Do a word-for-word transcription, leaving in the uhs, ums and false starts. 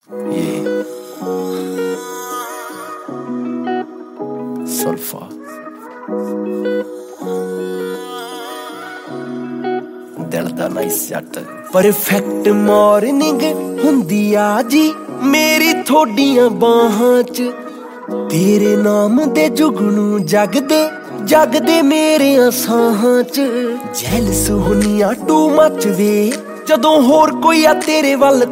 ਸੁਲਫਾ ਦਿਲ ਦਾ ਨਾਈਸ ਜੱਟ ਪਰਫੈਕਟ ਮਾਰਨਿੰਗ ਹੁੰਦੀ ਆ ਜੀ ਮੇਰੀ ਥੋਡੀਆਂ ਬਾਹਾਂ ਚ ਤੇਰੇ ਨਾਮ ਦੇ ਜੁਗਨੂ ਜਗਦੇ ਜਗਦੇ ਮੇਰੇ ਸਾਹਾਂ ਚ ਜੈਲਸ ਹੁੰਨੀਆਂ ਟੂ ਮੱਚ ਵੇ ਜਦੋਂ ਹੋਰ ਕੋਈ ਆ ਤੇਰੇ ਵੱਲ